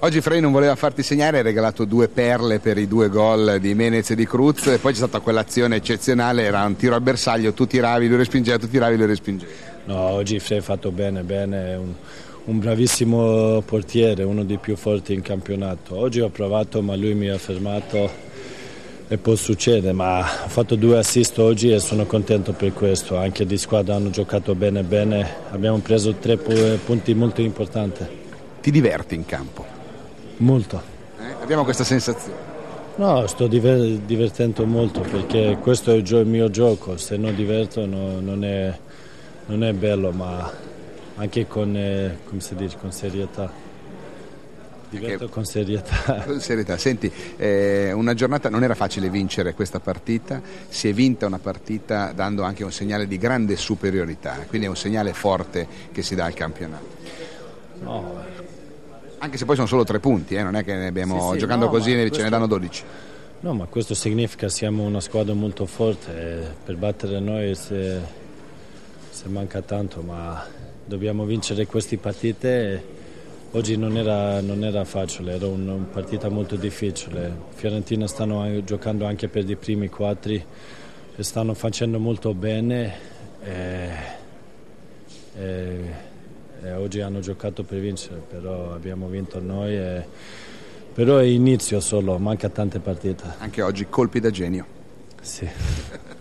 Oggi Frey non voleva farti segnare, hai regalato 2 perle per i 2 gol di Menez e di Cruz, e poi c'è stata quell'azione eccezionale, era un tiro al bersaglio, tu tiravi, lui respingeva, tu tiravi, lui respingeva. No, oggi Frey ha fatto bene, è un bravissimo portiere, uno dei più forti in campionato. Oggi ho provato ma lui mi ha fermato e può succedere, ma ha fatto 2 assist oggi e sono contento per questo, anche di squadra hanno giocato bene, abbiamo preso 3 punti molto importanti. Ti diverti in campo? Molto. Abbiamo questa sensazione. No, sto divertendo molto perché questo è il mio gioco, se non diverto non è bello, ma anche con serietà. Diverto con serietà. Con serietà. Senti, una giornata, non era facile vincere questa partita, si è vinta una partita dando anche un segnale di grande superiorità, quindi è un segnale forte che si dà al campionato. No. Anche se poi sono solo 3 punti, non è che ne abbiamo giocando così ce ne danno 12. No, ma questo significa che siamo una squadra molto forte e per battere noi se manca tanto, ma dobbiamo vincere queste partite. Oggi non era facile, era una partita molto difficile. Fiorentina stanno giocando anche per i primi 4 e stanno facendo molto bene. Oggi hanno giocato per vincere, però abbiamo vinto noi. Però è inizio solo, manca tante partite. Anche oggi colpi da genio. Sì.